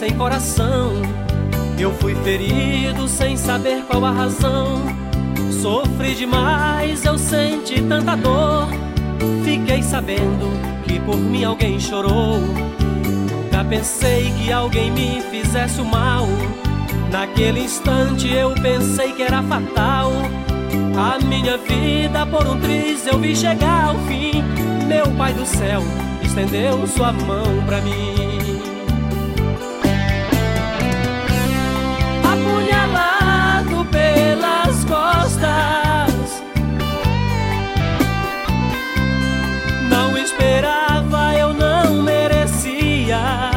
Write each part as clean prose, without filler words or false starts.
sem coração. Eu fui ferido sem saber qual a razão. Sofri demais, eu senti tanta dor. Fiquei sabendo que por mim alguém chorou. Nunca pensei que alguém me fizesse o mal. Naquele instante eu pensei que era fatal. A minha vida por um triz eu vi chegar ao fim. Meu Pai do céu estendeu sua mão pra mim. Apunhalado pelas costas, não esperava, eu não merecia.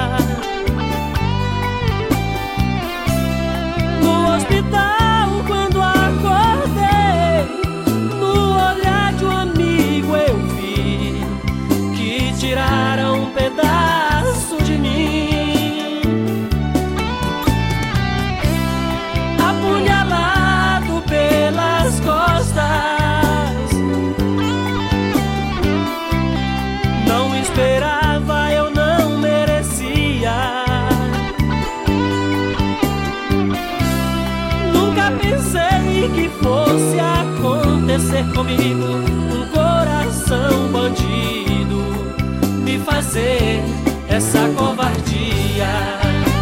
No hospital, quando acordei, no olhar de um amigo eu vi que tiraram um pedaço de mim. Apunhalado pelas costas, não esperava, eu não merecia. Nunca pensei que fosse acontecer comigo, um coração bandido me fazer essa covardia.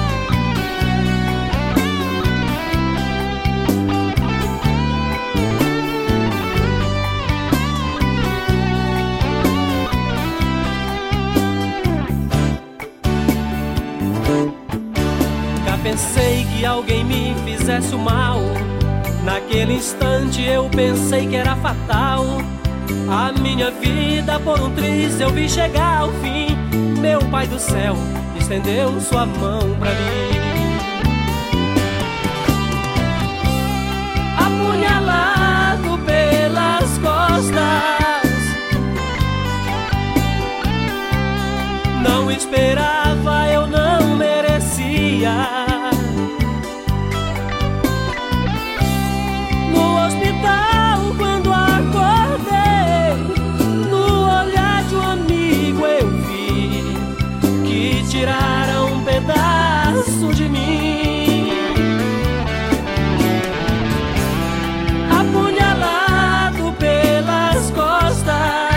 Nunca pensei que alguém me fizesse o mal. Naquele instante eu pensei que era fatal. A minha vida por um triz eu vi chegar ao fim. Meu Pai do céu estendeu sua mão pra mim. Apunhalado pelas costas, não esperava, eu não merecia. No hospital, quando acordei, no olhar de um amigo eu vi que tiraram um pedaço de mim. Apunhalado pelas costas,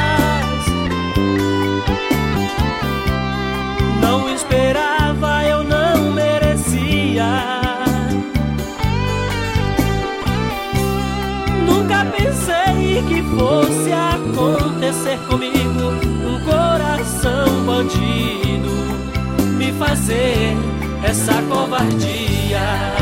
não esperava, eu não merecia. Nunca pensei que fosse acontecer comigo, um coração bandido me fazer essa covardia.